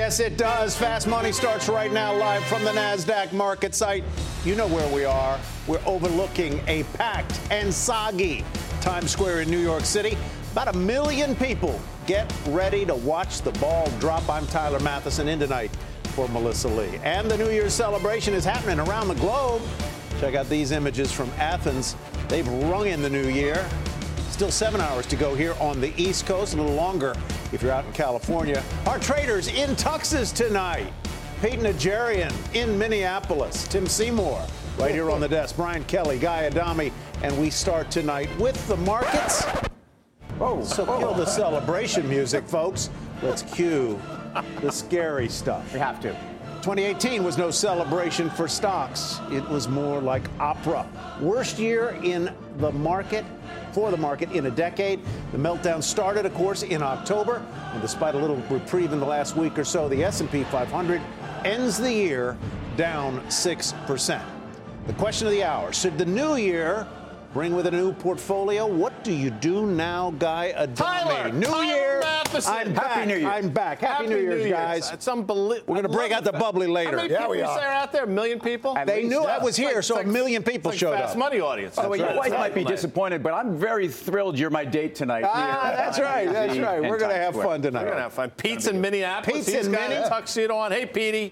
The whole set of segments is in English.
Yes, it does. Fast Money starts right now, live from the NASDAQ market site. You know where we are. We're overlooking a packed and soggy Times Square in New York City. About 1 million people get ready to watch the ball drop. I'm Tyler Mathisen in tonight for Melissa Lee. And the New Year's celebration is happening around the globe. Check out these images from Athens. They've rung in the new year. Still 7 hours to go here on the East Coast, a little longer if you're out in California. Our traders in Tuxas tonight. Pete Najarian in Minneapolis. Tim Seymour right here on the desk. Brian Kelly, Guy Adami, and we start tonight with the markets. So kill the celebration music, folks. Let's cue the scary stuff. We have to. 2018 was no celebration for stocks. It was more like opera. Worst year in the market, for the market in a decade. The meltdown started, of course, in October. And despite a little reprieve in the last week or so, the S&P 500 ends the year down 6%. The question of the hour, should the new year bring with a new portfolio? What do you do now, Guy Adami? Tyler, New year. Mathisen. I'm back. Happy New Year. I'm back. Happy New Year's, guys. It's unbelievable. We're going to break out the bubbly later. How many people are out there? 1 million people? They knew I was here, so 1 million people showed up. Fast Money audience. So your wife might be disappointed, but I'm very thrilled you're my date tonight. That's right. That's right. We're going to have fun tonight. We're going to have fun. Pete's in Minneapolis. Pete's in got a tuxedo on. Hey, Petey.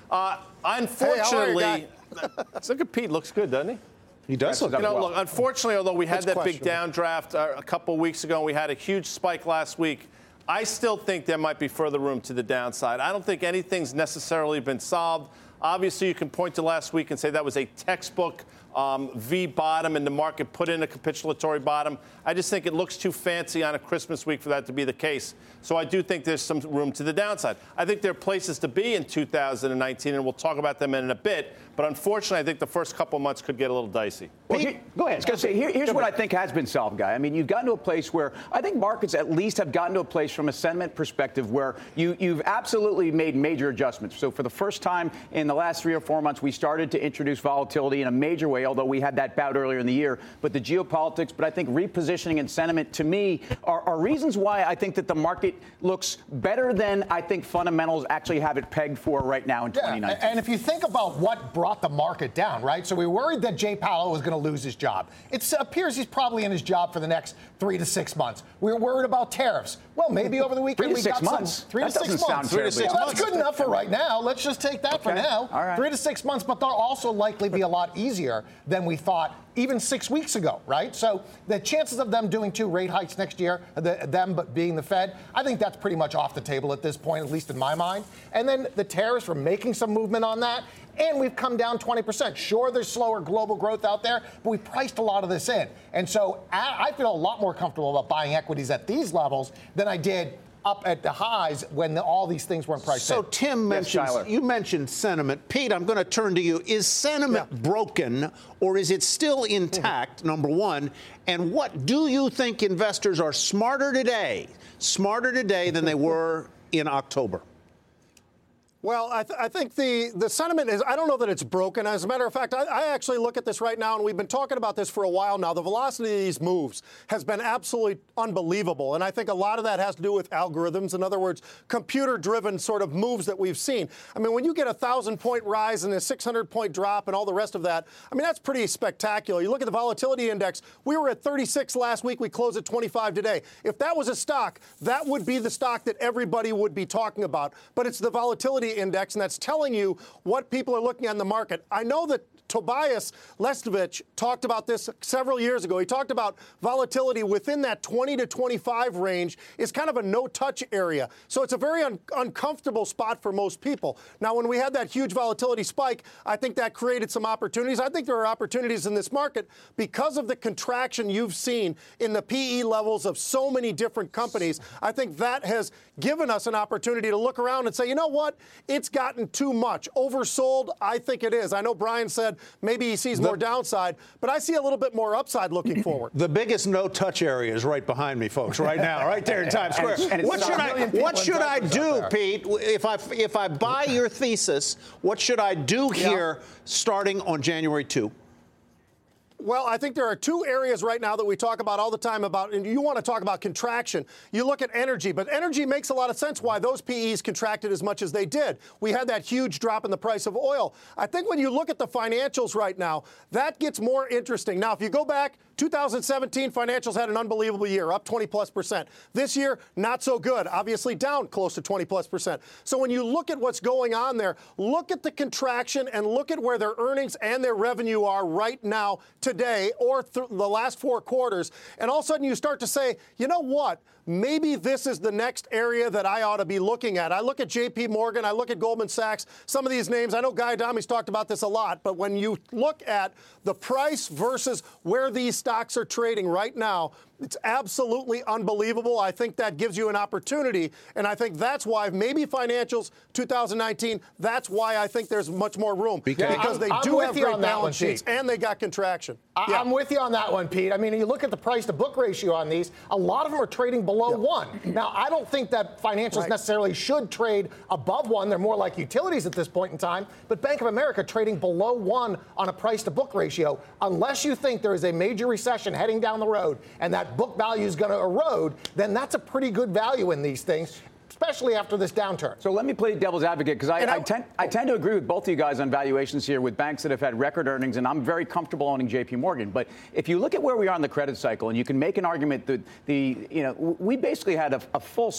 Unfortunately, look at Pete. Looks good, doesn't he? He does look good. well. Look, unfortunately, although we had that big downdraft a couple weeks ago and we had a huge spike last week, I still think there might be further room to the downside. I don't think anything's necessarily been solved. Obviously, you can point to last week and say that was a textbook V bottom and the market put in a capitulatory bottom. I just think it looks too fancy on a Christmas week for that to be the case. So I do think there's some room to the downside. I think there are places to be in 2019, and we'll talk about them in a bit. But unfortunately, I think the first couple of months could get a little dicey. Well, go ahead. I was going to say, here's what I think has been solved, Guy. I mean, you've gotten to a place where I think markets at least have gotten to a place from a sentiment perspective where you've absolutely made major adjustments. So for the first time in the last 3 or 4 months, we started to introduce volatility in a major way, although we had that bout earlier in the year. But the geopolitics, but I think repositioning and sentiment, to me, are reasons why I think that the market looks better than I think fundamentals actually have it pegged for right now in 2019. And if you think about what brought the market down, right? So we were worried that Jay Powell was going to lose his job. It appears he's probably in his job for the next 3 to 6 months. We were worried about tariffs. Well, maybe over the weekend 3 to 6 months. 3 to 6 months. 3 to 6 well, months. that's good enough for right now. Let's just take that for now. All right. 3 to 6 months, but they'll also likely be a lot easier than we thought even 6 weeks ago, right? So the chances of them doing 2 rate hikes next year, them but being the Fed, I think that's pretty much off the table at this point, at least in my mind. And then the tariffs, we're making some movement on that. And we've come down 20%. Sure, there's slower global growth out there, but we priced a lot of this in. And so I feel a lot more comfortable about buying equities at these levels than I did up at the highs when all these things weren't priced in. So Tim you mentioned sentiment. Pete, I'm going to turn to you. Is sentiment broken or is it still intact, number one? And what do you think investors are smarter today than they were in October? Well, I think the sentiment is, I don't know that it's broken. As a matter of fact, I actually look at this right now, and we've been talking about this for a while now. The velocity of these moves has been absolutely unbelievable, and I think a lot of that has to do with algorithms. In other words, computer-driven sort of moves that we've seen. I mean, when you get a 1,000-point rise and a 600-point drop and all the rest of that, I mean, that's pretty spectacular. You look at the volatility index, we were at 36 last week. We closed at 25 today. If that was a stock, that would be the stock that everybody would be talking about. But it's the volatility index, and that's telling you what people are looking at in the market. I know that Tobias Lestovich talked about this several years ago. He talked about volatility within that 20 to 25 range is kind of a no-touch area. So it's a very uncomfortable spot for most people. Now, when we had that huge volatility spike, I think that created some opportunities. I think there are opportunities in this market because of the contraction you've seen in the PE levels of so many different companies. I think that has given us an opportunity to look around and say, you know what? It's gotten too much. Oversold, I think it is. I know Brian said maybe he sees more downside, but I see a little bit more upside looking forward. The biggest no-touch area is right behind me, folks, right now, right there in Times Square. What should I do, Pete, if I buy your thesis? What should I do here starting on January 2? Well, I think there are two areas right now that we talk about all the time about, and you want to talk about contraction. You look at energy, but energy makes a lot of sense why those PEs contracted as much as they did. We had that huge drop in the price of oil. I think when you look at the financials right now, that gets more interesting. Now, if you go back, 2017 financials had an unbelievable year, up 20+%. This year, not so good. Obviously down close to 20+%. So when you look at what's going on there, look at the contraction and look at where their earnings and their revenue are right now, today, or the last 4 quarters. And all of a sudden you start to say, you know what? Maybe this is the next area that I ought to be looking at. I look at J.P. Morgan, I look at Goldman Sachs, some of these names. I know Guy Adami's talked about this a lot, but when you look at the price versus where these stocks are trading right now, it's absolutely unbelievable. I think that gives you an opportunity, and I think that's why maybe financials 2019, that's why I think there's much more room. Because they do have great balance sheets, and they got contraction. I'm with you on that one, Pete. I mean, you look at the price-to-book ratio on these, a lot of them are trading below 1. Now, I don't think that financials necessarily should trade above 1. They're more like utilities at this point in time. But Bank of America trading below 1 on a price-to-book ratio, unless you think there is a major recession heading down the road and that book value is going to erode, then that's a pretty good value in these things, especially after this downturn. So let me play devil's advocate, because I tend to agree with both of you guys on valuations here with banks that have had record earnings, and I'm very comfortable owning J.P. Morgan. But if you look at where we are in the credit cycle, and you can make an argument that we basically had a full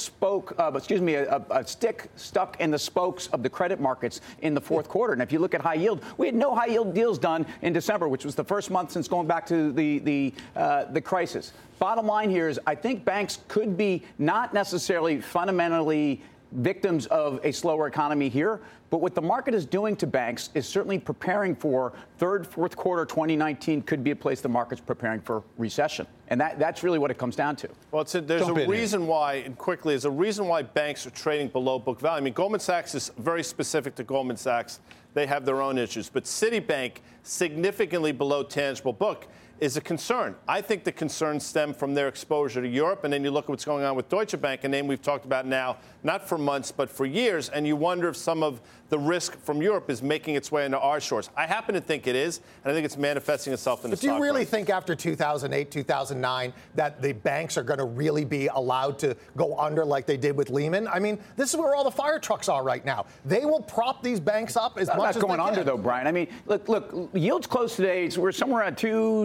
a stick stuck in the spokes of the credit markets in the fourth quarter. And if you look at high yield, we had no high yield deals done in December, which was the first month since going back to the crisis. Bottom line here is I think banks could be not necessarily fundamentally victims of a slower economy here, but what the market is doing to banks is certainly preparing for fourth quarter 2019 could be a place the market's preparing for recession. And that's really what it comes down to. Well, there's a reason why, and quickly, there's a reason why banks are trading below book value. I mean, Goldman Sachs is very specific to Goldman Sachs. They have their own issues. But Citibank, significantly below tangible book, is a concern. I think the concerns stem from their exposure to Europe, and then you look at what's going on with Deutsche Bank, a name we've talked about now, not for months, but for years, and you wonder if some of the risk from Europe is making its way into our shores. I happen to think it is, and I think it's manifesting itself in the stock market. Do you really price. think after 2008, 2009, that the banks are going to really be allowed to go under like they did with Lehman? I mean, this is where all the fire trucks are right now. They will prop these banks up as much as they can. Not going under, though, Brian. I mean, look, yields close today. We're somewhere at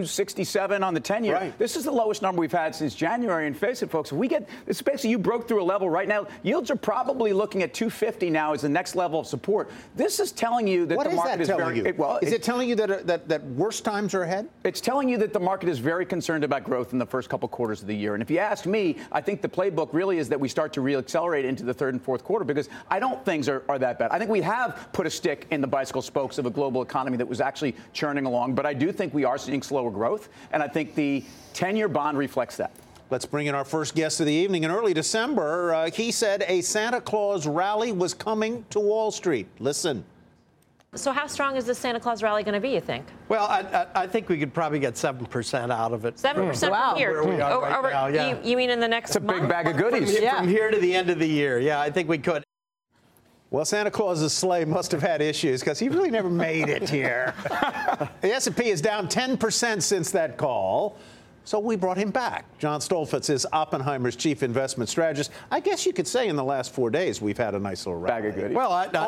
267 on the 10-year. Right. This is the lowest number we've had since January. And face it, folks, it's basically you broke through a level right now. Yields are probably looking at 250 now as the next level of support. This is telling you that the market is very... Is it telling you that worse times are ahead? It's telling you that the market is very concerned about growth in the first couple quarters of the year. And if you ask me, I think the playbook really is that we start to reaccelerate into the third and fourth quarter, because I don't think things are that bad. I think we have put a stick in the bicycle spokes of a global economy that was actually churning along, but I do think we are seeing slower growth, and I think the 10-year bond reflects that. Let's bring in our first guest of the evening. In early December, he said a Santa Claus rally was coming to Wall Street. Listen. So how strong is this Santa Claus rally going to be, you think? Well, I think we could probably get 7% out of it. 7% wow. from here? Where we are right now, yeah. You mean in the next month? It's a big bag of goodies. From here to the end of the year. Yeah, I think we could. Well, Santa Claus's sleigh must have had issues, because he really never made it here. The S&P is down 10% since that call. So we brought him back. John Stolfitz is Oppenheimer's chief investment strategist. I guess you could say in the last 4 days we've had a nice little rally. Bag of goodies. Well, I'd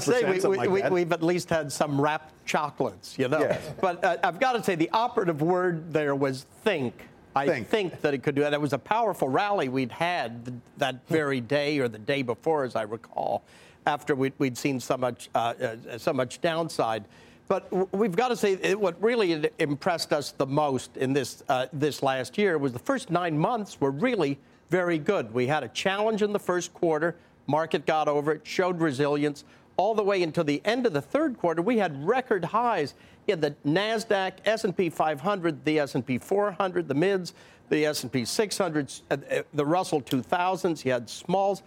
say we've at least had some wrapped chocolates, you know. Yes. But I've got to say the operative word there was think. I think that it could do that. It was a powerful rally we'd had that very day or the day before, as I recall, after we'd seen so much downside. But we've got to say what really impressed us the most in this last year was the first 9 months were really very good. We had a challenge in the first quarter. Market got over it, showed resilience. All the way until the end of the third quarter, we had record highs in the NASDAQ, S&P 500, the S&P 400, the mids, the S&P 600, the Russell 2000s. You had smalls.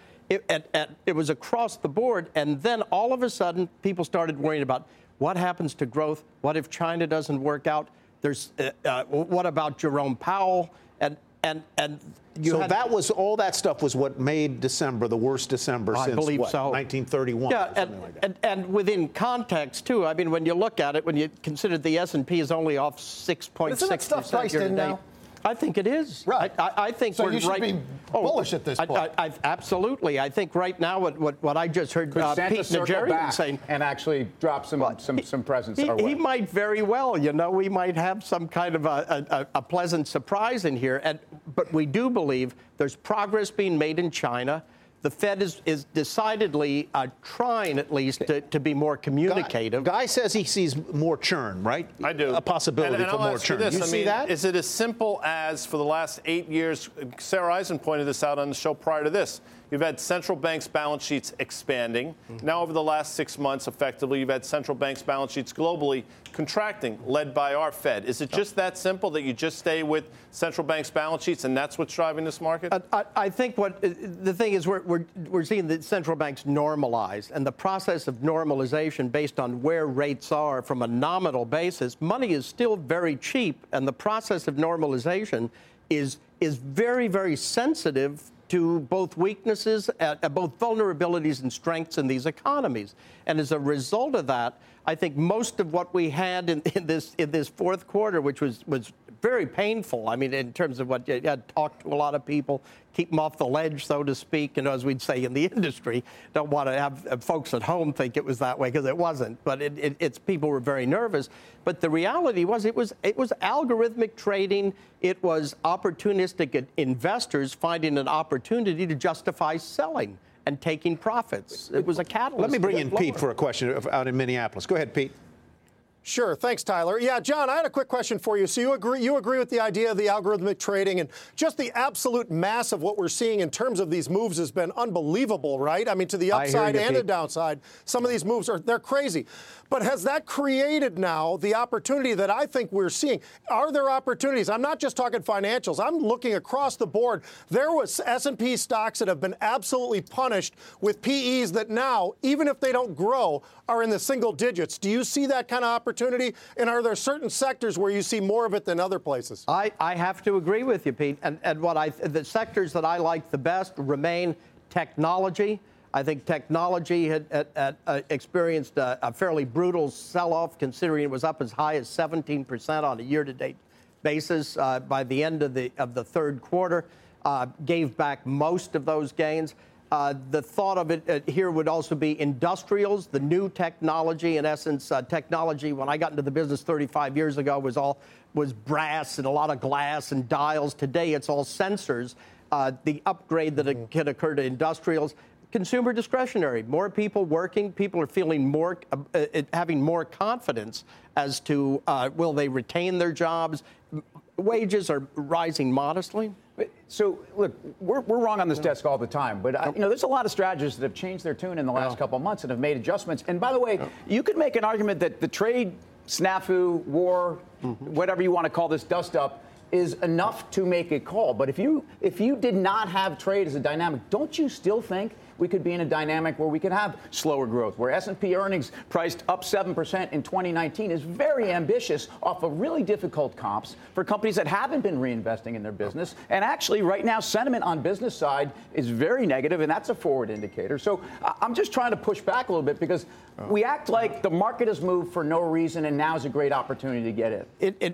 It was across the board. And then all of a sudden, people started worrying about what happens to growth? What if China doesn't work out? What about Jerome Powell? And And so that was all that stuff was what made December the worst December since what, 1931. Yeah, and within context too. I mean, when you look at it, when you consider the S&P is only off 6.6% year to date. I think it is. Right. I think so we're you should be bullish at this point. Absolutely. I think right now what I just heard Pete Najarian saying, and actually drop some presents our way. He might very well. You know, we might have some kind of a pleasant surprise in here. But we do believe there's progress being made in China. The Fed is decidedly trying, at least, to be more communicative. Guy says he sees more churn, right? I do. A possibility for more churn. You see that? Is it as simple as for the last 8 years, Sarah Eisen pointed this out on the show prior to this, you've had central banks' balance sheets expanding. Mm-hmm. Now, over the last 6 months, effectively, you've had central banks' balance sheets globally contracting, led by our Fed. Is it just that simple that you just stay with central banks' balance sheets, and that's what's driving this market? I think the thing is we're seeing the central banks normalize, and the process of normalization based on where rates are from a nominal basis, money is still very cheap, and the process of normalization is very, very sensitive to both weaknesses, both vulnerabilities and strengths in these economies. And as a result of that, I think most of what we had in this fourth quarter, which was very painful. I mean, in terms of what you had talked to a lot of people, keep them off the ledge, so to speak, and as we'd say in the industry, don't want to have folks at home think it was that way, because it wasn't. But it's people were very nervous. But the reality was it was algorithmic trading. It was opportunistic investors finding an opportunity to justify selling and taking profits. It was a catalyst. Let me bring in Pete for a question out in Minneapolis. Go ahead, Pete. Sure. Thanks, Tyler. Yeah, John, I had a quick question for you. So you agree with the idea of the algorithmic trading, and just the absolute mass of what we're seeing in terms of these moves has been unbelievable, right? I mean, to the upside and the downside, some of these moves they're crazy. But has that created now the opportunity that I think we're seeing? Are there opportunities? I'm not just talking financials. I'm looking across the board. There was S&P stocks that have been absolutely punished with PEs that now, even if they don't grow, are in the single digits. Do you see that kind of opportunity? And are there certain sectors where you see more of it than other places? I have to agree with you, Pete. And the sectors that I like the best remain technology. I think technology had experienced a fairly brutal sell-off, considering it was up as high as 17% on a year-to-date basis by the end of the third quarter, gave back most of those gains. The thought of it here would also be industrials, the new technology. In essence, technology, when I got into the business 35 years ago, was brass and a lot of glass and dials. Today, it's all sensors. The upgrade that can occur to industrials. Consumer discretionary, more people working, people are feeling more, having more confidence as to will they retain their jobs. Wages are rising modestly. So, look, we're wrong on this desk all the time, but there's a lot of strategists that have changed their tune in the last couple of months and have made adjustments. And by the way, you could make an argument that the trade snafu, war, whatever you want to call this dust-up, is enough to make a call. But if you did not have trade as a dynamic, don't you still think we could be in a dynamic where we could have slower growth, where S&P earnings priced up 7% in 2019 is very ambitious off of really difficult comps for companies that haven't been reinvesting in their business. And actually, right now, sentiment on business side is very negative, and that's a forward indicator. So I'm just trying to push back a little bit, because we act like the market has moved for no reason, and now is a great opportunity to get in.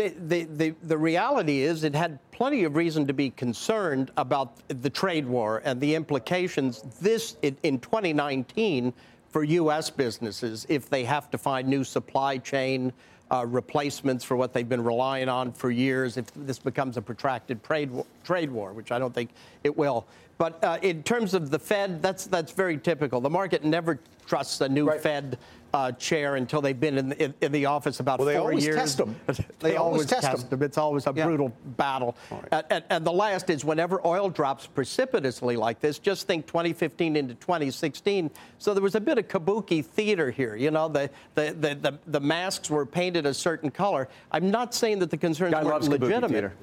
The reality is it had plenty of reason to be concerned about the trade war and the implications in 2019 for U.S. businesses if they have to find new supply chain replacements for what they've been relying on for years, if this becomes a protracted trade war, which I don't think it will. But in terms of the Fed, that's very typical. The market never trusts a new Fed chair until they've been in the office about 4 years. They always test them. They always test them. It's always a brutal battle. Right. And the last is whenever oil drops precipitously like this, just think 2015 into 2016. So there was a bit of kabuki theater here. You know, the masks were painted a certain color. I'm not saying that the concerns weren't legitimate.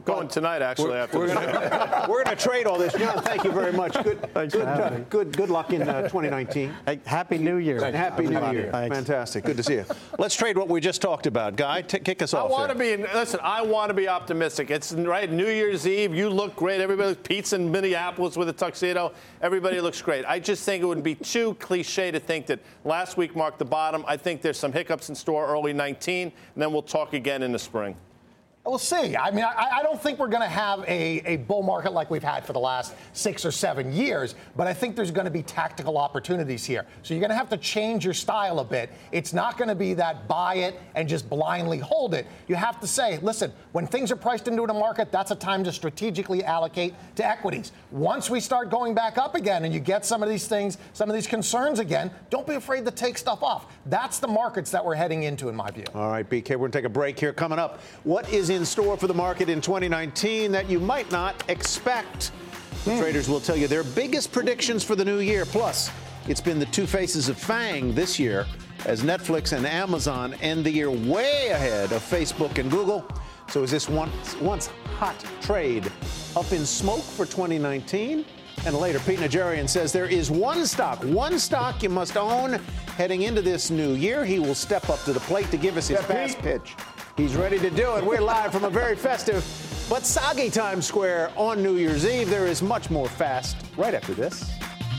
Going tonight, actually. We're going to trade all this. John, thank you very much. Good luck in 2019. Happy New Year. Happy New Year. Thanks. Fantastic. Good to see you. Let's trade what we just talked about. Guy, kick us off. I want to be optimistic. It's right. New Year's Eve, you look great. Everybody, Pete's in Minneapolis with a tuxedo. Everybody looks great. I just think it would be too cliche to think that last week marked the bottom. I think there's some hiccups in store early 19, and then we'll talk again in the spring. We'll see. I mean, I don't think we're going to have a bull market like we've had for the last 6 or 7 years, but I think there's going to be tactical opportunities here. So you're going to have to change your style a bit. It's not going to be that buy it and just blindly hold it. You have to say, listen, when things are priced into a market, that's a time to strategically allocate to equities. Once we start going back up again and you get some of these things, some of these concerns again, don't be afraid to take stuff off. That's the markets that we're heading into, in my view. All right, BK, we're going to take a break here. Coming up, what is in store for the market in 2019 that you might not expect? The traders will tell you their biggest predictions for the new year. Plus, it's been the two faces of FANG this year as Netflix and Amazon end the year way ahead of Facebook and Google. So is this once hot trade up in smoke for 2019? And later, Pete Najarian says there is one stock you must own heading into this new year. He will step up to the plate to give us his fast pitch. He's ready to do it. We're live from a very festive but soggy Times Square on New Year's Eve. There is much more fast right after this.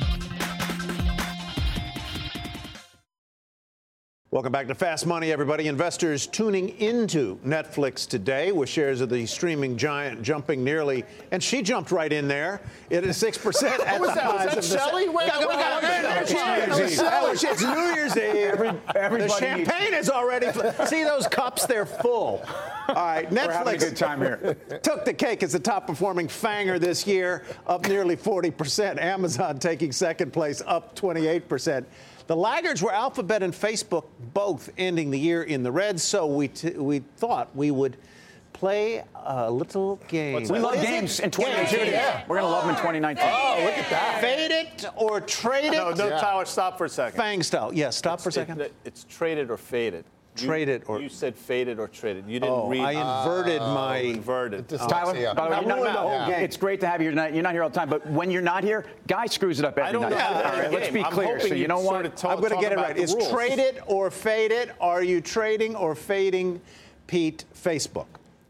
Welcome back to Fast Money, everybody. Investors tuning into Netflix today with shares of the streaming giant jumping nearly, and she jumped right in there. It is 6% at the highs of the Shelley? It's New Year's Eve. The champagne is already. See those cups? They're full. All right, Netflix. We're having a good time here. Took the cake as the top-performing FANGer this year, up nearly 40%. Amazon taking second place, up 28%. The laggards were Alphabet and Facebook, both ending the year in the red, so we thought we would play a little game. We love games in 2019. Yeah. We're going to love them in 2019. Oh, look at that. Fade it or trade it? No, Tyler, stop for a second. FANG style. Yes, stop for a second. It's traded or faded. Traded or you said faded or traded. You didn't read. I inverted my inverted. Tyler, by the way, it's great to have you. You're not here all the time, but when you're not here, Guy screws it up every night. All right, let's be clear. So you know what? I'm going to get it right. Is trade it or fade it? Are you trading or fading, Pete, Facebook?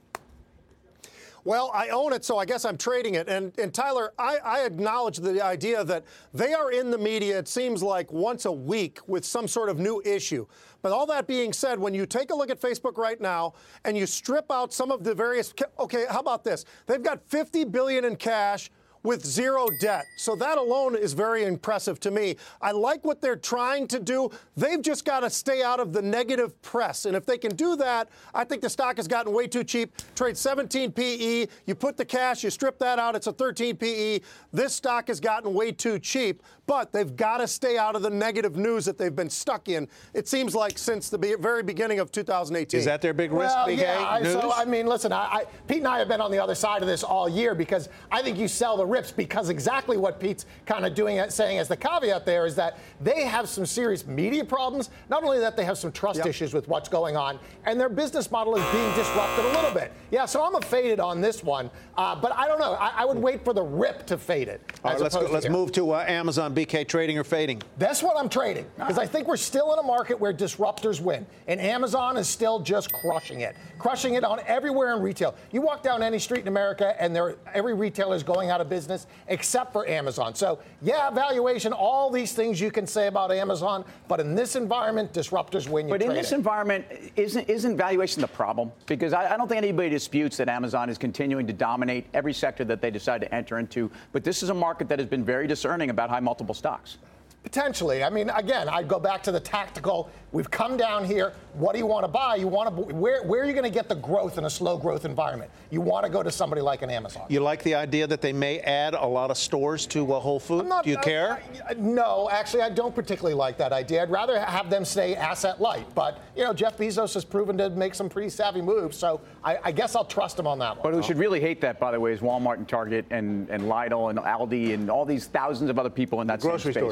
Well, I own it, so I guess I'm trading it. And Tyler, I acknowledge the idea that they are in the media, it seems like, once a week with some sort of new issue. But all that being said, when you take a look at Facebook right now and you strip out some of the various, okay, how about this? They've got $50 billion in cash with zero debt. So that alone is very impressive to me. I like what they're trying to do. They've just got to stay out of the negative press. And if they can do that, I think the stock has gotten way too cheap. Trade 17 PE. You put the cash, you strip that out, it's a 13 PE. This stock has gotten way too cheap. But they've got to stay out of the negative news that they've been stuck in, it seems like, since the very beginning of 2018. Is that their big risk, BK? Yeah, so, I mean, listen, Pete and I have been on the other side of this all year because I think you sell the rips because exactly what Pete's kind of saying as the caveat there is that they have some serious media problems. Not only that, they have some trust issues with what's going on, and their business model is being disrupted a little bit. Yeah, so I'm a faded on this one, but I don't know. I would wait for the rip to fade it. All right, let's move to Amazon. BK, trading or fading? That's what I'm trading, because I think we're still in a market where disruptors win, and Amazon is still just crushing it on everywhere in retail. You walk down any street in America, and every retailer is going out of business except for Amazon. So, yeah, valuation, all these things you can say about Amazon, but in this environment, disruptors win. But in this environment, isn't valuation the problem? Because I don't think anybody disputes that Amazon is continuing to dominate every sector that they decide to enter into. But this is a market that has been very discerning about high multiple stocks. Potentially. I mean, again, I'd go back to the tactical. We've come down here. What do you want to buy? Where are you going to get the growth in a slow growth environment? You want to go to somebody like an Amazon. You like the idea that they may add a lot of stores to Whole Foods? Do you care? No, actually, I don't particularly like that idea. I'd rather have them stay asset light. But, Jeff Bezos has proven to make some pretty savvy moves, so I guess I'll trust him on that one. But who should really hate that, by the way, is Walmart and Target and Lidl and Aldi and all these thousands of other people in that grocery same stores. space. Yeah. Absolutely.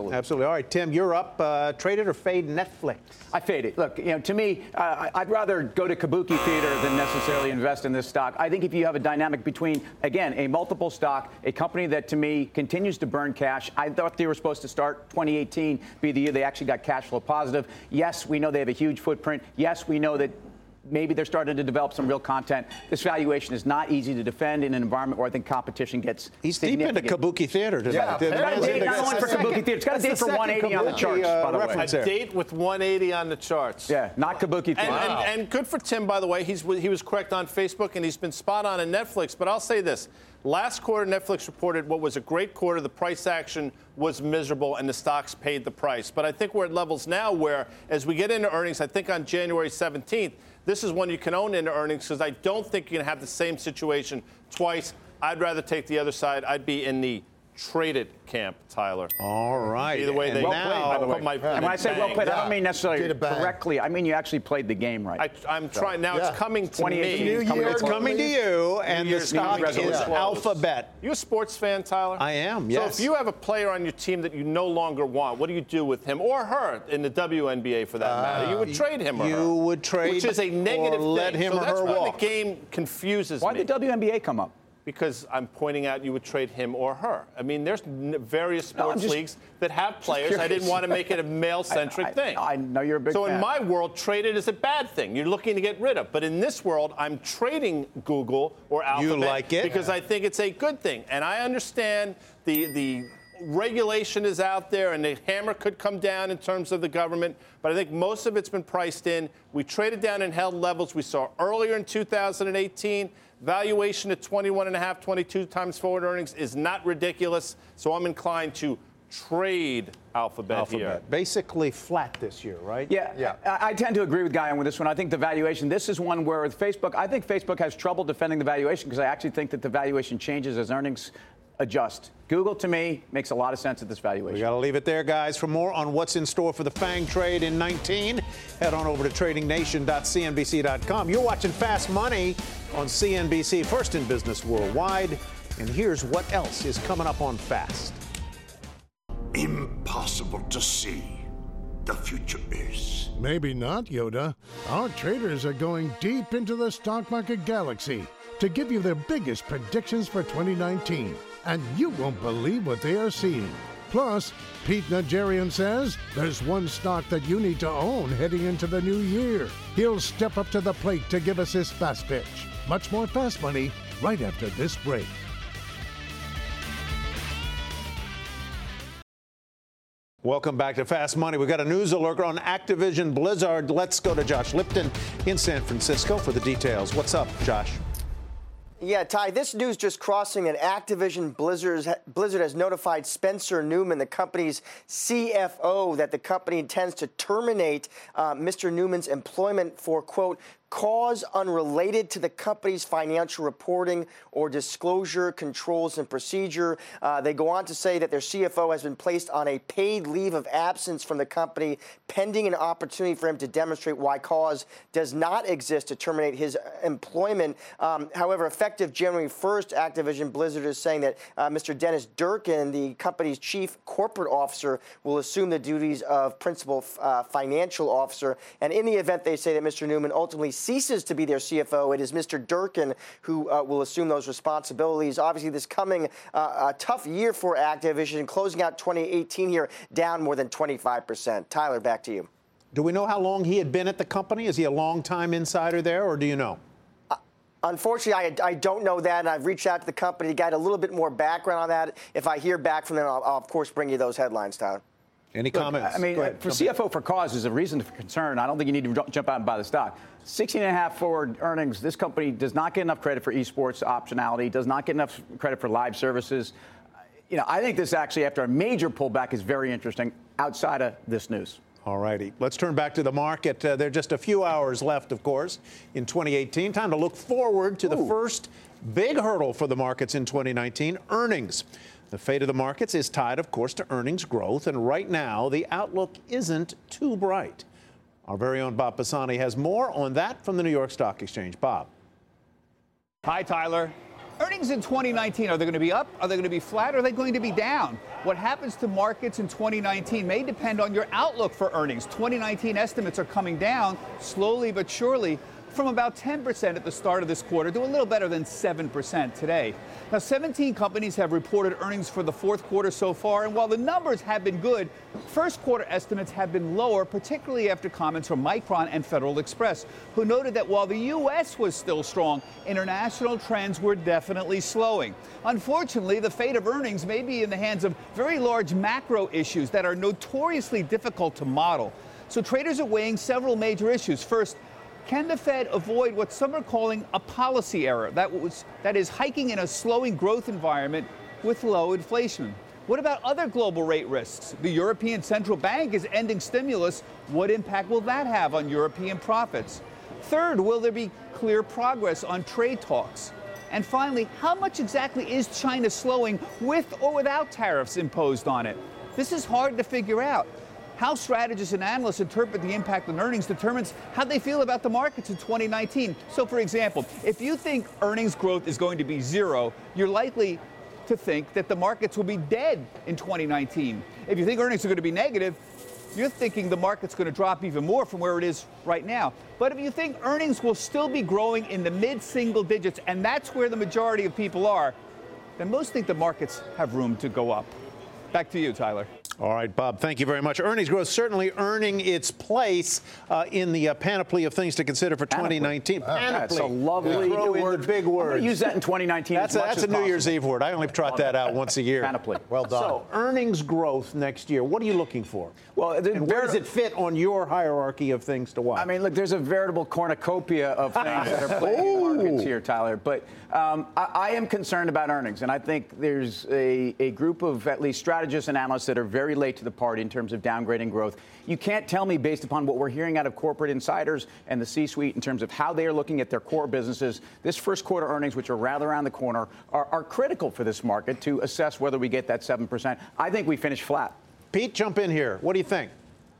Absolutely. Absolutely. All right, Tim, you're up. Trade it or fade Netflix? I fade it. Look, to me, I'd rather go to Kabuki Theater than necessarily invest in this stock. I think if you have a dynamic between, again, a multiple stock, a company that, to me, continues to burn cash. I thought they were supposed to start 2018 be the year they actually got cash flow positive. Yes, we know they have a huge footprint. Yes, we know that maybe they're starting to develop some real content. This valuation is not easy to defend in an environment where I think competition gets He's deep into Kabuki Theater today. Yeah, not one for Kabuki Theater. It's got a date for 180 on the charts, by the way. A date with 180 on the charts. Yeah, not Kabuki Theater. And good for Tim, by the way. He was correct on Facebook, and he's been spot on in Netflix. But I'll say this. Last quarter, Netflix reported what was a great quarter. The price action was miserable, and the stocks paid the price. But I think we're at levels now where, as we get into earnings, I think on January 17th, this is one you can own into earnings because I don't think you're going to have the same situation twice. I'd rather take the other side. I'd be in the traded camp, Tyler. All right. Either way, they now. And when I say well played, I don't mean necessarily correctly. I mean you actually played the game right. I'm trying. Now it's coming to me. It's coming to you, and the stock is Alphabet. You a sports fan, Tyler? I am, yes. So if you have a player on your team that you no longer want, what do you do with him or her in the WNBA for that matter? You would trade him or her. You would trade, which is a negative or let thing. him So or that's her why walk. the game confuses Why me. did WNBA come up? Because I'm pointing out you would trade him or her. I mean, there's various sports leagues that have players. I didn't want to make it a male-centric thing. I know you're a big fan. fan. In my world, traded is a bad thing. You're looking to get rid of. But in this world, I'm trading Google or Alphabet you like it? because I think it's a good thing. And I understand the regulation is out there and the hammer could come down in terms of the government, but I think most of it's been priced in. We traded down and held levels we saw earlier in 2018. Valuation at 21.5, 22 times forward earnings is not ridiculous, so I'm inclined to trade Alphabet here. Basically flat this year, right? Yeah. I tend to agree with Guy on this one. I think the valuation, this is one where with Facebook, I think Facebook has trouble defending the valuation because I actually think that the valuation changes as earnings adjust. Google, to me, makes a lot of sense at this valuation. We got to leave it there, guys. For more on what's in store for the FANG trade in 19, head on over to tradingnation.cnbc.com. You're watching Fast Money on CNBC, first in business worldwide. And here's what else is coming up on Fast. Impossible to see. The future is. Maybe not, Yoda. Our traders are going deep into the stock market galaxy to give you their biggest predictions for 2019. And you won't believe what they are seeing. Plus, Pete Najarian says there's one stock that you need to own heading into the new year. He'll step up to the plate to give us his fast pitch. Much more Fast Money right after this break. Welcome back to Fast Money. We've got a news alert on Activision Blizzard. Let's go to Josh Lipton in San Francisco for the details. What's up, Josh? Yeah, Ty, this news just crossing that Activision Blizzard has notified Spencer Newman, the company's CFO, that the company intends to terminate Mr. Newman's employment for, quote, cause unrelated to the company's financial reporting or disclosure controls and procedure. They go on to say that their CFO has been placed on a paid leave of absence from the company pending an opportunity for him to demonstrate why cause does not exist to terminate his employment. However, effective January 1st, Activision Blizzard is saying that Mr. Dennis Durkin, the company's chief corporate officer, will assume the duties of principal financial officer. And in the event they say that Mr. Newman ultimately ceases to be their CFO, it is Mr. Durkin who will assume those responsibilities. Obviously, this coming a tough year for Activision, closing out 2018 here down more than 25%. Tyler, back to you. Do we know how long he had been at the company? Is he a long-time insider there, or do you know? Unfortunately, I don't know that, and I've reached out to the company to get a little bit more background on that. If I hear back from them, I'll of course bring you those headlines, Tyler. Any comments? I mean, for CFO for cause is a reason for concern. I don't think you need to jump out and buy the stock. 16.5 forward earnings. This company does not get enough credit for esports optionality, does not get enough credit for live services. I think this actually, after a major pullback, is very interesting outside of this news. All righty. Let's turn back to the market. There are just a few hours left, of course, in 2018. Time to look forward to the first big hurdle for the markets in 2019, earnings. The fate of the markets is tied, of course, to earnings growth, and right now the outlook isn't too bright. Our very own Bob Pisani has more on that from the New York Stock Exchange. Bob. Hi, Tyler. Earnings in 2019, are they going to be up? Are they going to be flat? Are they going to be down? What happens to markets in 2019 may depend on your outlook for earnings. 2019 estimates are coming down slowly but surely from about 10% at the start of this quarter to a little better than 7% today. Now, 17 companies have reported earnings for the fourth quarter so far, and while the numbers have been good, first quarter estimates have been lower, particularly after comments from Micron and Federal Express, who noted that while the U.S. was still strong, international trends were definitely slowing. Unfortunately, the fate of earnings may be in the hands of very large macro issues that are notoriously difficult to model. So traders are weighing several major issues. First, can the Fed avoid what some are calling a policy error? That is hiking in a slowing growth environment with low inflation. What about other global rate risks? The European Central Bank is ending stimulus. What impact will that have on European profits? Third, will there be clear progress on trade talks? And finally, how much exactly is China slowing with or without tariffs imposed on it? This is hard to figure out. How strategists and analysts interpret the impact on earnings determines how they feel about the markets in 2019. So, for example, if you think earnings growth is going to be zero, you're likely to think that the markets will be dead in 2019. If you think earnings are going to be negative, you're thinking the market's going to drop even more from where it is right now. But if you think earnings will still be growing in the mid-single digits, and that's where the majority of people are, then most think the markets have room to go up. Back to you, Tyler. All right, Bob, thank you very much. Earnings growth certainly earning its place in the panoply of things to consider for 2019. Panoply. That's a lovely word. Big word. I'm going to use that in 2019. That's a New Year's Eve word. I only trot that out once a year. Panoply. Well done. So, earnings growth next year, what are you looking for? Well, and where does it fit on your hierarchy of things to watch? I mean, look, there's a veritable cornucopia of things that are playing in markets here, Tyler. But I am concerned about earnings, and I think there's a group of at least strategists and analysts that are very late to the party in terms of downgrading growth. You can't tell me, based upon what we're hearing out of corporate insiders and the C-suite in terms of how they are looking at their core businesses, this first quarter earnings, which are rather around the corner, are critical for this market to assess whether we get that 7%. I think we finish flat. Pete, jump in here. What do you think?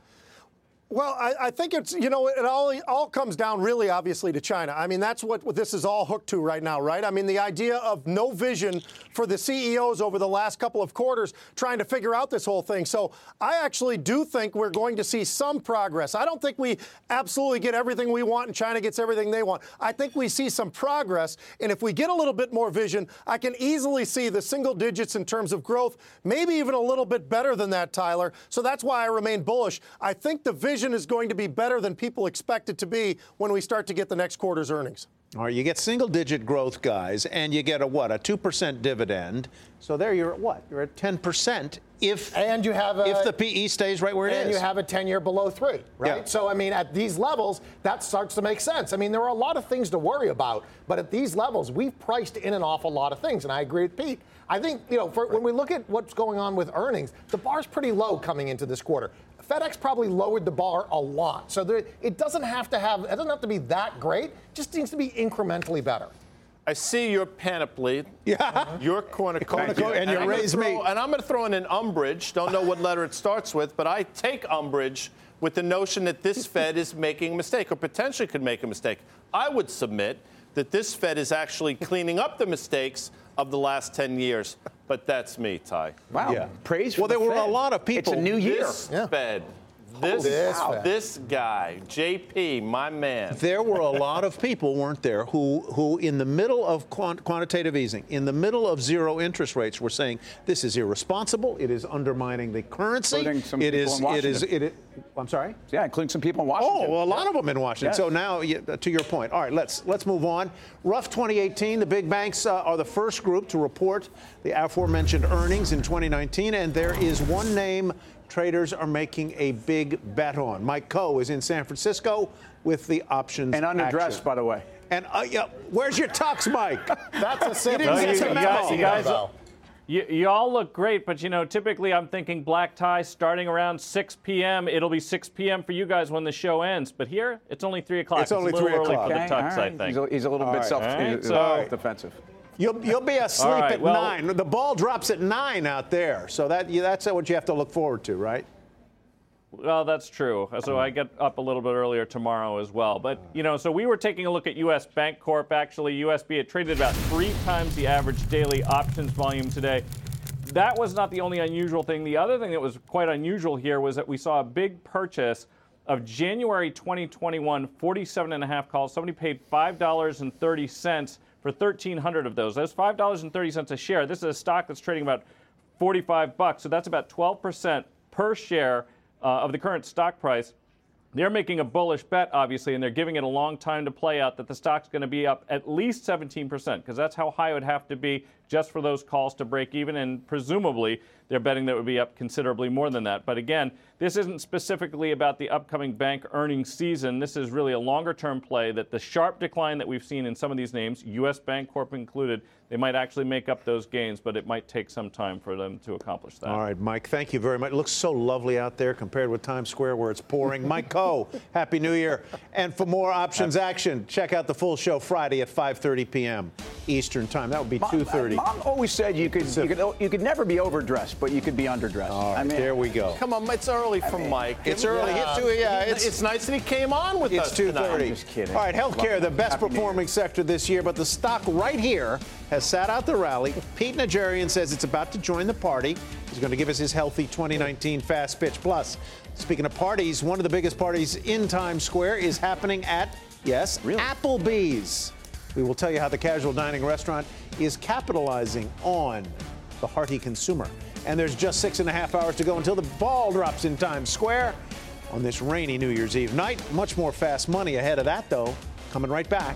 Well, I think it's, it all comes down really obviously to China. I mean, that's what this is all hooked to right now, right? I mean, the idea of no vision for the CEOs over the last couple of quarters trying to figure out this whole thing. So I actually do think we're going to see some progress. I don't think we absolutely get everything we want and China gets everything they want. I think we see some progress. And if we get a little bit more vision, I can easily see the single digits in terms of growth, maybe even a little bit better than that, Tyler. So that's why I remain bullish. I think the vision is going to be better than people expect it to be when we start to get the next quarter's earnings. All right, you get single-digit growth, guys, and you get a 2% dividend. So there you're at what? You're at 10% if the PE stays right where it is. And you have a 10-year below 3, right? Yeah. So, I mean, at these levels, that starts to make sense. I mean, there are a lot of things to worry about, but at these levels, we've priced in an awful lot of things, and I agree with Pete. I think, when we look at what's going on with earnings, the bar's pretty low coming into this quarter. FedEx probably lowered the bar a lot. So it doesn't have to be that great. It just needs to be incrementally better. I see your panoply, your cornucopia, and you raise me. And I'm going to throw in an umbrage. Don't know what letter it starts with, but I take umbrage with the notion that this Fed is making a mistake or potentially could make a mistake. I would submit that this Fed is actually cleaning up the mistakes of the last 10 years. But that's me, Ty. Wow. Yeah. Praise for there the were Fed. a lot of people. It's a new year. This Fed. This guy, JP, my man. There were a lot of people, weren't there, who in the middle of quantitative easing, in the middle of zero interest rates, were saying this is irresponsible. It is undermining the currency. Including some people in Washington. I'm sorry? Yeah, including some people in Washington. Oh, well, a lot of them in Washington. Yes. So now, to your point. All right, let's move on. Rough 2018. The big banks are the first group to report the aforementioned earnings in 2019, and there is one name traders are making a big bet on. Mike Coe is in San Francisco with the options and underdressed, action. By the way. And where's your tux, Mike? That's a simple. You all look great, but typically I'm thinking black tie starting around 6 p.m. It'll be 6 p.m. for you guys when the show ends. But here, it's only 3 o'clock. It's only 3 early o'clock. for the tux, I think. He's a little bit self-defensive. You'll be asleep at 9. The ball drops at 9 out there. So that's what you have to look forward to, right? Well, that's true. So I get up a little bit earlier tomorrow as well. But, so we were taking a look at U.S. Bancorp. Actually, USB, it traded about 3 times the average daily options volume today. That was not the only unusual thing. The other thing that was quite unusual here was that we saw a big purchase of January 2021, 47.5 calls. Somebody paid $5.30 for 1,300 of those. That's $5.30 a share. This is a stock that's trading about $45, so that's about 12% per share of the current stock price. They're making a bullish bet, obviously, and they're giving it a long time to play out that the stock's going to be up at least 17%, because that's how high it would have to be just for those calls to break even, and presumably they're betting that it would be up considerably more than that. But again, this isn't specifically about the upcoming bank earnings season. This is really a longer-term play that the sharp decline that we've seen in some of these names, U.S. Bancorp included, they might actually make up those gains, but it might take some time for them to accomplish that. All right, Mike, thank you very much. It looks so lovely out there compared with Times Square where it's pouring. Mike Coe, Happy New Year. And for more options action, check out the full show Friday at 5:30 p.m. Eastern Time. That would be 2:30. Mom always said you could never be overdressed, but you could be underdressed. All right, there we go. Come on, it's early for Mike. It's early. It's nice that he came on with us tonight. It's 2:30. I'm just kidding. All right, healthcare, the best performing sector this year, but the stock right here has sat out the rally. Pete Najarian says it's about to join the party. He's going to give us his healthy 2019 Fast Pitch Plus. Speaking of parties, one of the biggest parties in Times Square is happening at, Applebee's. We will tell you how the casual dining restaurant is capitalizing on the hearty consumer. And there's just 6.5 hours to go until the ball drops in Times Square on this rainy New Year's Eve night. Much more fast money ahead of that, though. Coming right back.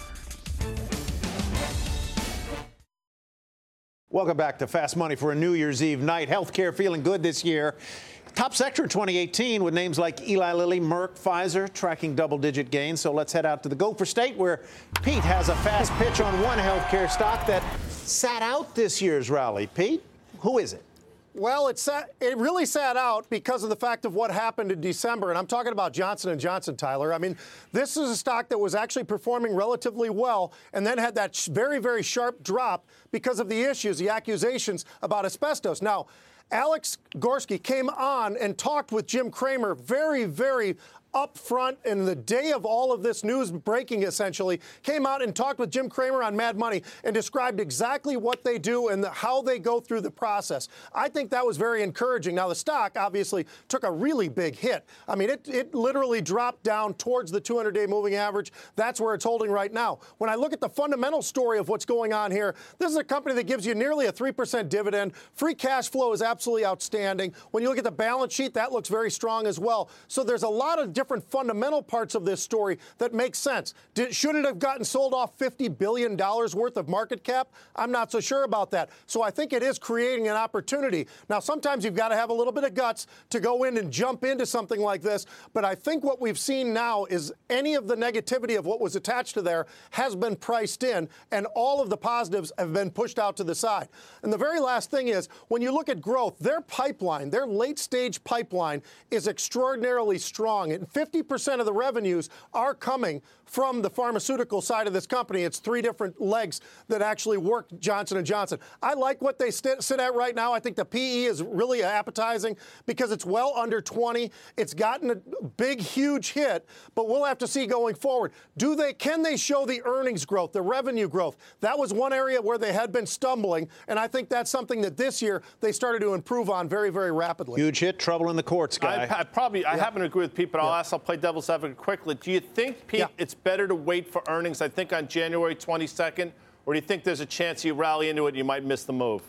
Welcome back to Fast Money for a New Year's Eve night. Healthcare feeling good this year. Top sector in 2018 with names like Eli Lilly, Merck, Pfizer tracking double-digit gains. So let's head out to the Gopher State where Pete has a fast pitch on one healthcare stock that sat out this year's rally. Pete, who is it? Well, it really sat out because of the fact of what happened in December. And I'm talking about Johnson & Johnson, Tyler. I mean, this is a stock that was actually performing relatively well and then had that very, very sharp drop because of the issues, the accusations about asbestos. Now, Alex Gorsky came on and talked with Jim Cramer very, very up front in the day of all of this news breaking, essentially, came out and talked with Jim Cramer on Mad Money and described exactly what they do and how they go through the process. I think that was very encouraging. Now, the stock obviously took a really big hit. I mean, it literally dropped down towards the 200-day moving average. That's where it's holding right now. When I look at the fundamental story of what's going on here, this is a company that gives you nearly a 3% dividend. Free cash flow is absolutely outstanding. When you look at the balance sheet, that looks very strong as well. So there's a lot of different fundamental parts of this story that make sense. Should it have gotten sold off $50 billion worth of market cap? I'm not so sure about that. So I think it is creating an opportunity. Now, sometimes you've got to have a little bit of guts to go in and jump into something like this. But I think what we've seen now is any of the negativity of what was attached to there has been priced in, and all of the positives have been pushed out to the side. And the very last thing is, when you look at growth, their pipeline, their late-stage pipeline is extraordinarily strong. And 50% of the revenues are coming from the pharmaceutical side of this company. It's 3 different legs that actually work Johnson & Johnson. I like what they sit at right now. I think the PE is really appetizing because it's well under 20. It's gotten a big, huge hit, but we'll have to see going forward. Can they show the earnings growth, the revenue growth? That was one area where they had been stumbling, and I think that's something that this year they started to improve on very, very rapidly. Huge hit, trouble in the courts, guy. I happen to agree with Pete, but I'll play devil's advocate quickly. Do you think, Pete, it's better to wait for earnings, I think, on January 22nd, or do you think there's a chance you rally into it and you might miss the move?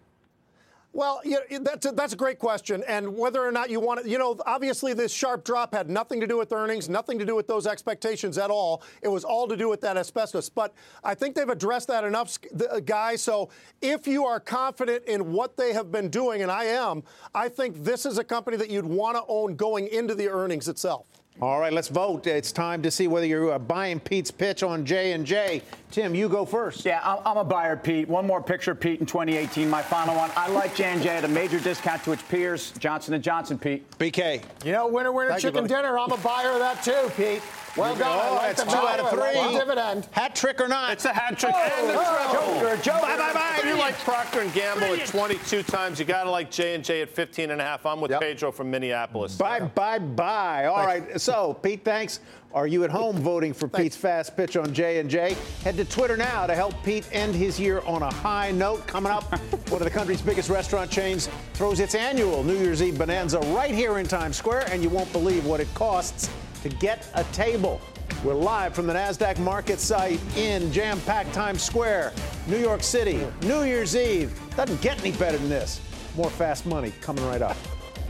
Well, that's a great question. And whether or not you want it, obviously this sharp drop had nothing to do with earnings, nothing to do with those expectations at all. It was all to do with that asbestos. But I think they've addressed that enough, guys. So if you are confident in what they have been doing, and I am, I think this is a company that you'd want to own going into the earnings itself. All right, let's vote. It's time to see whether you're buying Pete's pitch on J&J. Tim, you go first. Yeah, I'm a buyer, Pete. One more picture, Pete, in 2018, my final one. I like J&J at a major discount to its peers. Johnson & Johnson, Pete. BK. Winner, chicken dinner. I'm a buyer of that too, Pete. Well done. That's 2 out of 3. Dividend. Hat trick or not? It's a hat trick. Bye. You like Procter & Gamble at 22 times. You got to like J&J at 15.5. I'm with Pedro from Minneapolis. Bye. All right. So, Pete, thanks. Are you at home voting for Pete's fast pitch on J&J? Head to Twitter now to help Pete end his year on a high note. Coming up, one of the country's biggest restaurant chains throws its annual New Year's Eve bonanza right here in Times Square, and you won't believe what it costs to get a table. We're live from the NASDAQ market site in jam-packed Times Square, New York City, New Year's Eve. Doesn't get any better than this. More Fast Money coming right up.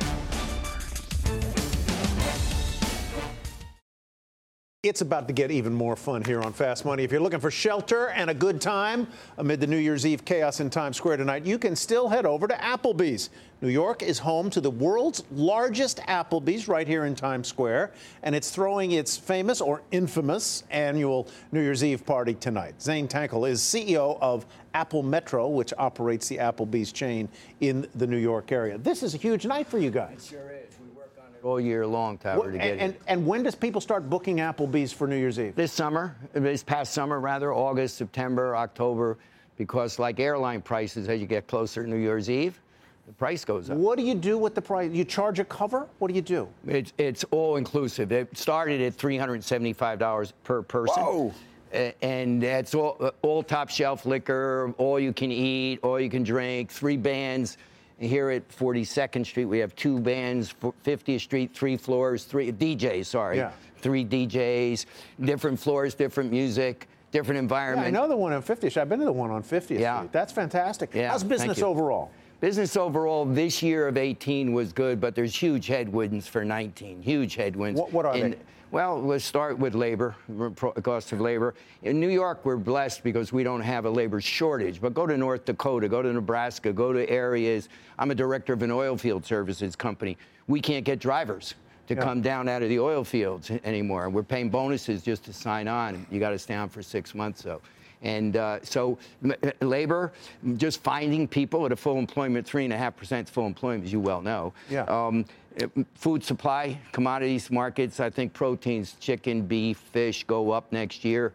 It's about to get even more fun here on Fast Money. If you're looking for shelter and a good time amid the New Year's Eve chaos in Times Square tonight, you can still head over to Applebee's. New York is home to the world's largest Applebee's right here in Times Square, and it's throwing its famous or infamous annual New Year's Eve party tonight. Zane Tankel is CEO of Apple Metro, which operates the Applebee's chain in the New York area. This is a huge night for you guys. It sure is. All year long, Tower, to get it. And when does people start booking Applebee's for New Year's Eve? This past summer, August, September, October, because like airline prices, as you get closer to New Year's Eve, the price goes up. What do you do with the price? You charge a cover? What do you do? It's all inclusive. It started at $375 per person. Whoa. And that's all top shelf liquor, all you can eat, all you can drink, 3 bands. Here at 42nd Street, we have 2 bands, 50th Street, 3 floors, 3 DJs, sorry. Yeah. 3 DJs, different floors, different music, different environment. Yeah, I know the one on 50th Street. I've been to the one on 50th Street. That's fantastic. Yeah, how's business overall? Business overall this year of 18 was good, but there's huge headwinds for 19. Huge headwinds. What are they? Well, let's start with labor, cost of labor. In New York, we're blessed because we don't have a labor shortage. But go to North Dakota, go to Nebraska, go to areas. I'm a director of an oil field services company. We can't get drivers to come down out of the oil fields anymore. We're paying bonuses just to sign on. You got to stay on for 6 months, though. And so labor, just finding people at a full employment, 3.5% full employment, as you well know. Yeah. Food supply, commodities markets, I think proteins, chicken, beef, fish go up next year.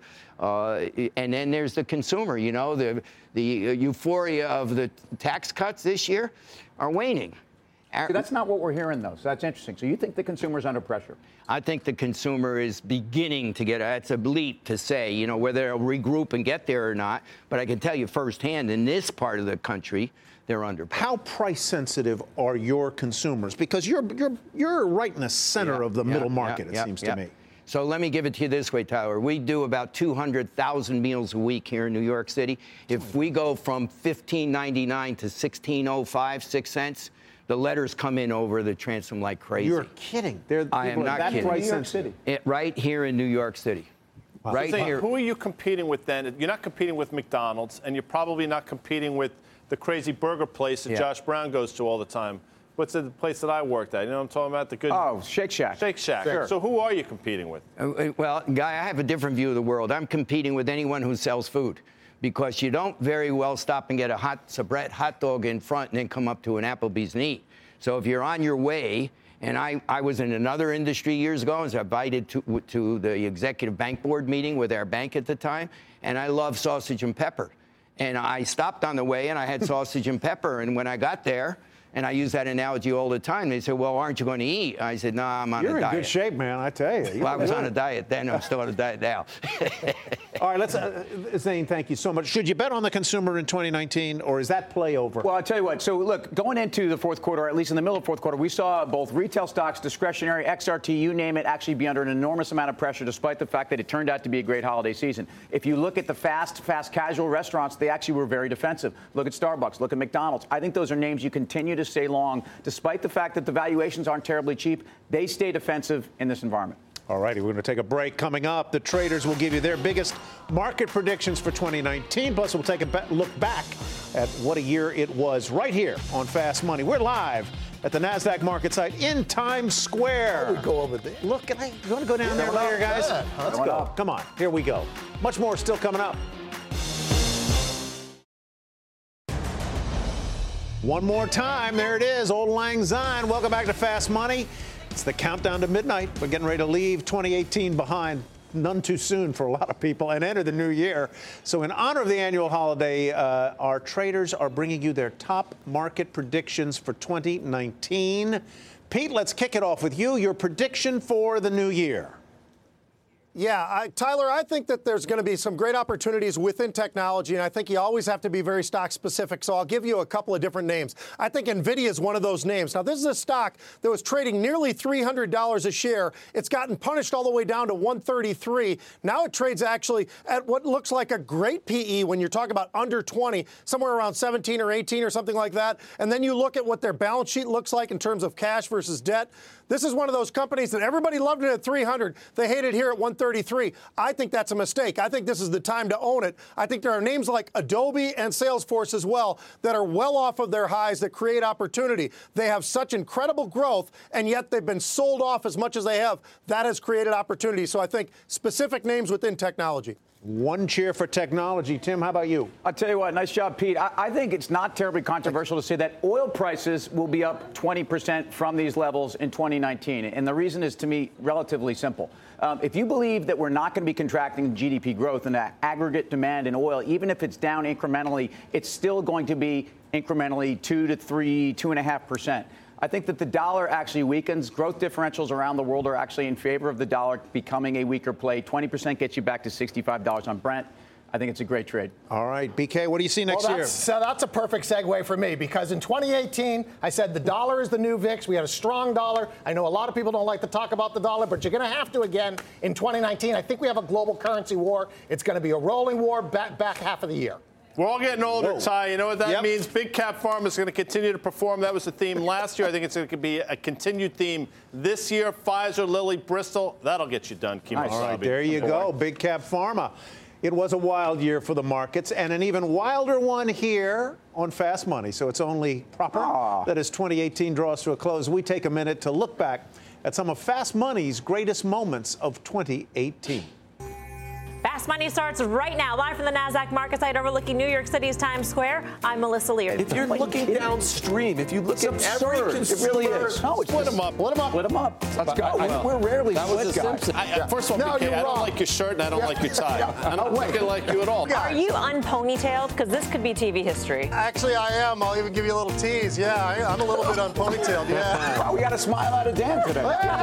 And then there's the consumer, you know, the euphoria of the tax cuts this year are waning. See, that's not what we're hearing, though, so that's interesting. So you think the consumer's under pressure? I think the consumer is beginning to get, it's a leap to say, you know, whether they'll regroup and get there or not. But I can tell you firsthand, in this part of the country, they're under pressure. How price sensitive are your consumers? Because you're right in the center of the middle market, it seems to me. So let me give it to you this way, Tyler. We do about 200,000 meals a week here in New York City. If we go from $15.99 to $16.05, 6 cents, the letters come in over the transom like crazy. You're kidding. I am not kidding. Price sensitive. Right here in New York City. Wow. Right here. Who are you competing with then? You're not competing with McDonald's, and you're probably not competing with the crazy burger place that Josh Brown goes to all the time. What's the place that I worked at? You know what I'm talking about? The good. Oh, Shake Shack. Shake Shack. Sure. So who are you competing with? Well, Guy, I have a different view of the world. I'm competing with anyone who sells food. Because you don't very well stop and get a Sabrett hot dog in front and then come up to an Applebee's and eat. So if you're on your way, and I was in another industry years ago, I was invited to the executive bank board meeting with our bank at the time, and I love sausage and pepper. And I stopped on the way, and I had sausage and pepper, and when I got there, and I use that analogy all the time. They said, well, aren't you going to eat? I said, no, I'm on a diet. You're in good shape, man, I tell you. Well, I was on a diet then. I'm still on a diet now. All right, let's, Zane, thank you so much. Should you bet on the consumer in 2019, or is that play over? Well, I'll tell you what. So, look, going into the fourth quarter, or at least in the middle of the fourth quarter, we saw both retail stocks, discretionary, XRT, you name it, actually be under an enormous amount of pressure, despite the fact that it turned out to be a great holiday season. If you look at the fast casual restaurants, they actually were very defensive. Look at Starbucks. Look at McDonald's. I think those are names you continue to stay long. Despite the fact that the valuations aren't terribly cheap, they stay defensive in this environment. All righty, we're going to take a break. Coming up, the traders will give you their biggest market predictions for 2019. Plus, we'll take a look back at what a year it was right here on Fast Money. We're live at the NASDAQ market site in Times Square. Oh, we go over there. Look, you want to go down there later, guys? Let's go. Come on, here we go. Much more still coming up. One more time, there it is, Old Lang Syne. Welcome back to Fast Money. It's the countdown to midnight. We're getting ready to leave 2018 behind. None too soon for a lot of people, and enter the new year. So in honor of the annual holiday, our traders are bringing you their top market predictions for 2019. Pete, let's kick it off with you. Your prediction for the new year. Yeah, Tyler, I think that there's going to be some great opportunities within technology, and I think you always have to be very stock specific. So I'll give you a couple of different names. I think NVIDIA is one of those names. Now, this is a stock that was trading nearly $300 a share. It's gotten punished all the way down to $133. Now it trades actually at what looks like a great PE when you're talking about under 20, somewhere around 17 or 18 or something like that. And then you look at what their balance sheet looks like in terms of cash versus debt. This is one of those companies that everybody loved it at 300. They hate it here at 133. I think that's a mistake. I think this is the time to own it. I think there are names like Adobe and Salesforce as well that are well off of their highs that create opportunity. They have such incredible growth, and yet they've been sold off as much as they have. That has created opportunity. So I think specific names within technology. One cheer for technology. Tim, how about you? I'll tell you what, nice job, Pete. I think it's not terribly controversial to say that oil prices will be up 20% from these levels in 2019. And the reason is, to me, relatively simple. If you believe that we're not going to be contracting GDP growth and that aggregate demand in oil, even if it's down incrementally, it's still going to be incrementally 2 to 3, 2.5%. I think that the dollar actually weakens. Growth differentials around the world are actually in favor of the dollar becoming a weaker play. 20% gets you back to $65 on Brent. I think it's a great trade. All right, BK, what do you see next year? So that's a perfect segue for me, because in 2018, I said the dollar is the new VIX. We had a strong dollar. I know a lot of people don't like to talk about the dollar, but you're going to have to again in 2019. I think we have a global currency war. It's going to be a rolling war back half of the year. We're all getting older, Ty. You know what that means? Big cap pharma is going to continue to perform. That was the theme last year. I think it's going to be a continued theme this year. Pfizer, Lilly, Bristol. That'll get you done, Kemosabe. All right, there you go. Big cap pharma. It was a wild year for the markets, and an even wilder one here on Fast Money. So it's only proper that as 2018 draws to a close, we take a minute to look back at some of Fast Money's greatest moments of 2018. Fast Money starts right now, live from the NASDAQ market site overlooking New York City's Times Square. I'm Melissa Leary. If you're looking downstream, if you look at every consumer, it really is. No, split them up. Split them up. Let's go. We're rarely split guys. First of all, BK, I don't like your shirt and I don't like your tie. I'm not looking like you at all. Are you unponytailed? Because this could be TV history. Actually, I am. I'll even give you a little tease. Yeah, I'm a little bit unponytailed. Yeah. Wow, we got a smile out of Dan today.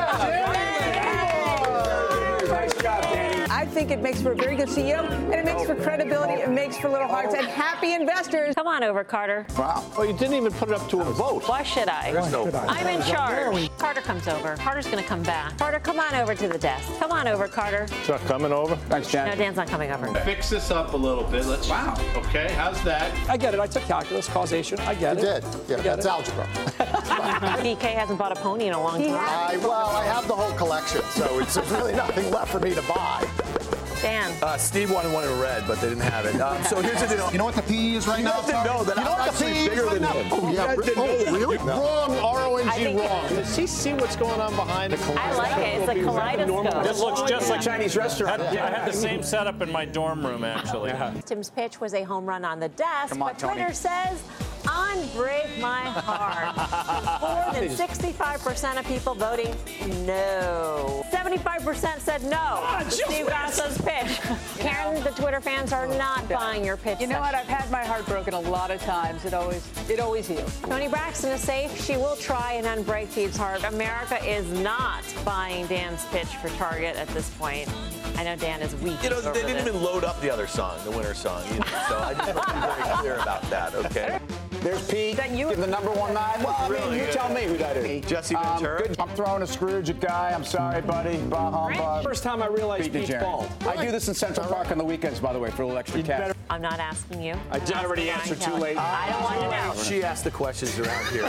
Nice job, Danny. I think it makes for a very good CEO, and it makes for credibility, it makes for little hearts and happy investors. Come on over, Carter. Wow. Oh, you didn't even put it up to a vote. Why should I? I'm in charge. Carter comes over. Carter's going to come back. Carter, come on over to the desk. Come on over, Carter. It's not coming over? Thanks, Jan. No, Dan's not coming over. Fix this up a little bit. Let's. Wow. Okay, how's that? I get it. I took calculus, causation. I get it. You did. Yeah, that's algebra. BK hasn't bought a pony in a long time. I have the whole collection, so it's really nothing left for me to buy. Dan. Steve wanted one in red, but they didn't have it. So here's the deal. You know what the PE is right now? You didn't know that I'm actually bigger than him. Oh, yeah. Really? Wrong, RONG wrong. Does he see what's going on behind the I like it. It's a kaleidoscope. This looks just like Chinese restaurant. I had the same setup in my dorm room, actually. Tim's pitch was a home run on the desk, Come on, but Twitter says, unbreak my heart. More than 65% of people voting no. 75% said no. Steve Grasso's pitch. Karen, the Twitter fans are not buying your pitch. You know what? I've had my heart broken a lot of times. It always heals. Toni Braxton is safe. She will try and unbreak Steve's heart. America is not buying Dan's pitch for Target at this point. I know Dan is weak. You know, they didn't even load up the other song, the winter song. You know, so I just want to be very clear about that, okay? There's Pete. Give the number one nine. Well, I mean, you tell me who that is. Jesse Ventura. I'm throwing a Scrooge at guy. I'm sorry, buddy. First time I realized Pete's bald. I do this in Central Park on the weekends, by the way, for a little extra cash. I'm not asking you. I already answered too late. I don't want to know. She asked the questions around here.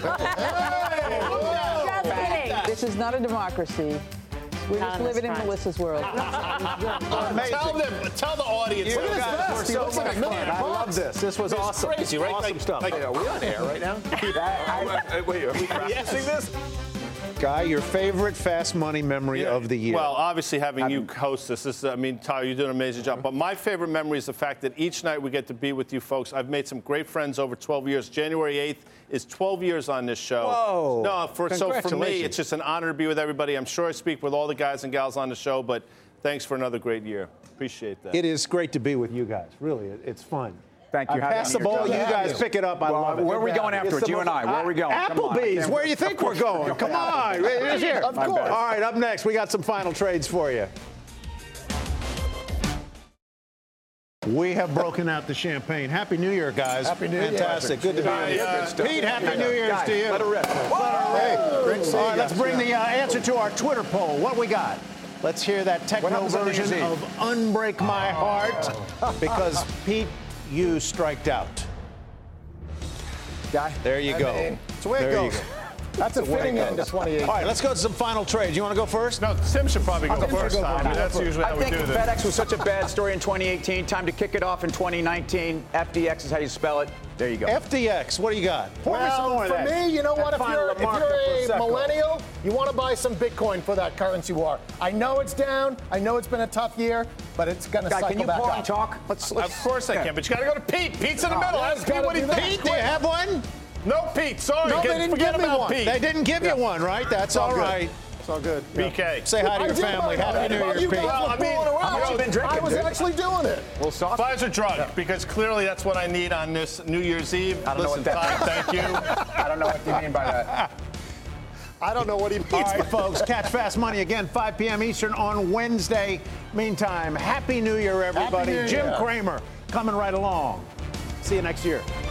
Just kidding. This is not a democracy. We're just living in Melissa's world. Tell the audience. Look at We're so much fun. I love this. This was awesome. Crazy, right? Awesome stuff. Are we on air right now? Wait, are we guessing this? Guy, your favorite Fast Money memory of the year? Well, obviously having you host this. Tyler, you did an amazing job. But my favorite memory is the fact that each night we get to be with you folks. I've made some great friends over 12 years. January 8th is 12 years on this show. Whoa. So for me, it's just an honor to be with everybody. I'm sure I speak with all the guys and gals on the show, but thanks for another great year. Appreciate that. It is great to be with you guys. Really, it's fun. Thank you. Pass the ball. You guys pick it up. I love it. Where are we going afterwards? You and I. Where are we going? Applebee's. Where do you think we're going? Come on. It's here. Of course. All right, up next, we got some final trades for you. We have broken out the champagne. Happy New Year, guys. Happy New Year. Fantastic. Good to be with you. Pete, Happy New Year's to you. Let her rip. Hey, great to see you. All right, let's bring the answer to our Twitter poll. What we got? Let's hear that techno version of Unbreak My Heart because, Pete, you striked out. There you go. It's the way it goes. That's a fitting end to 2018. All right, let's go to some final trades. You want to go first? No, Tim should probably go first. That's usually how we do this. FedEx was such a bad story in 2018. Time to kick it off in 2019. FDX is how you spell it. There you go. FDX, what do you got? Well, for me, you know what? If you're a millennial, you want to buy some Bitcoin for that currency war. I know it's down. I know it's been a tough year, but it's going to cycle back up. Can you pull and talk? Of course I can, but you got to go to Pete. Pete's in the middle. Ask Pete what he thinks. Pete, do you have one? No, Pete. Sorry. No, they didn't give me one. Pete. They didn't give you one, right? That's all right. It's all good. BK. Say hi to your family. Happy New Year, Pete. How much you been drinking, I was actually doing it. Well, soft. Pfizer drug, because clearly that's what I need on this New Year's Eve. Listen, Ty, thank you. I don't know what you mean by that. I don't know what he means. All right, folks, catch Fast Money again, 5 p.m. Eastern on Wednesday. Meantime, Happy New Year, everybody. Happy New Year. Jim Cramer coming right along. See you next year.